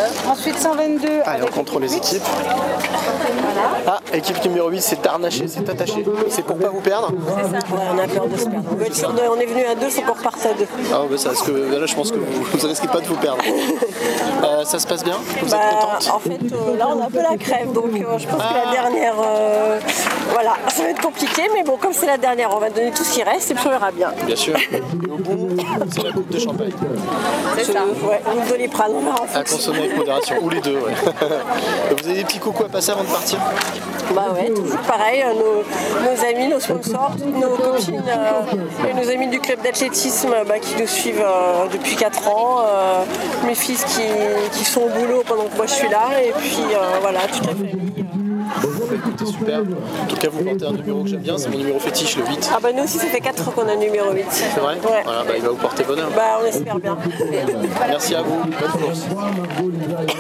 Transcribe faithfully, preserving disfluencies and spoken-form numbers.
Ensuite cent vingt-deux. Allez, on contrôle les équipes. Ah, équipe numéro huit, c'est arnaché, c'est attaché. C'est pour pas vous perdre. C'est ça. Ouais, on a peur de se perdre. On veut être sûr de- on est venu à deux, faut qu'on reparte à deux. Ah bah ça, parce que là je pense que vous, vous risquez pas de vous perdre. Euh, ça se passe bien? Vous Bah, êtes contente? en fait, euh, là on a un peu la crève, donc euh, je pense que la dernière, euh, voilà, ça va être compliqué, mais bon, comme c'est la dernière, on va donner tout ce qui reste et puis on verra bien. Bien sûr. Et au bout, c'est la coupe de champagne. C'est ça. Ouais, on nous doliprane, on verra en À fonction. consommer avec modération, ou les deux, ouais. Vous avez des petits coucous à passer avant de partir? Bah ouais, toujours pareil, euh, nos, nos amis, nos sponsors, toutes nos copines euh, et nos amis du club d'athlétisme euh, bah, qui nous suivent euh, depuis quatre ans, euh, mes fils qui, qui sont au boulot pendant que moi je suis là, et puis euh, voilà, toute la famille. Bah, écoutez, super. En tout cas, vous portez un numéro que j'aime bien, c'est mon numéro fétiche, le huit. Ah bah nous aussi ça fait quatre ans qu'on a le numéro huit. C'est vrai? Ouais. Voilà, bah, il va vous porter bonheur. Bah on espère bien. Merci à vous, bonne course.